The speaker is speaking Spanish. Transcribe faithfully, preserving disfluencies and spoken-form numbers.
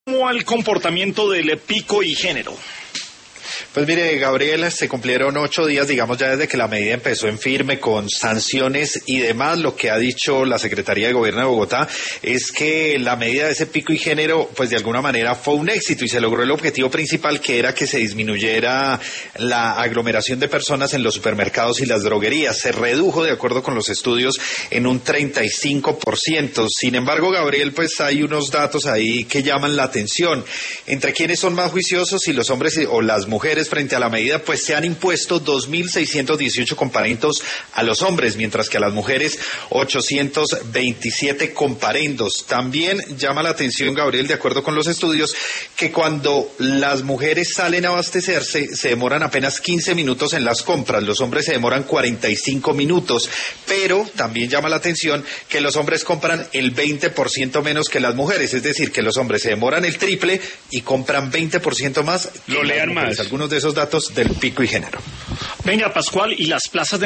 ¿Cómo al comportamiento del pico y género? Pues mire, Gabriela, se cumplieron ocho días, digamos, ya desde que la medida empezó en firme con sanciones y demás. Lo que ha dicho la Secretaría de Gobierno de Bogotá es que la medida de ese pico y género, pues de alguna manera fue un éxito y se logró el objetivo principal, que era que se disminuyera la aglomeración de personas en los supermercados y las droguerías. Se redujo, de acuerdo con los estudios, en un treinta y cinco por ciento. Sin embargo, Gabriel, pues hay unos datos ahí que llaman la atención. Entre quienes son más juiciosos, si los hombres o las mujeres frente a la medida, pues se han impuesto dos mil seiscientos dieciocho comparendos a los hombres, mientras que a las mujeres ochocientos veintisiete comparendos. También llama la atención, Gabriel, de acuerdo con los estudios, que cuando las mujeres salen a abastecerse se demoran apenas quince minutos en las compras, los hombres se demoran cuarenta y cinco minutos, pero también llama la atención que los hombres compran el veinte por ciento menos que las mujeres, es decir, que los hombres se demoran el triple y compran veinte por ciento más. Lo lean más. Algunos de esos datos del pico y género. Venga, Pascual, y las plazas de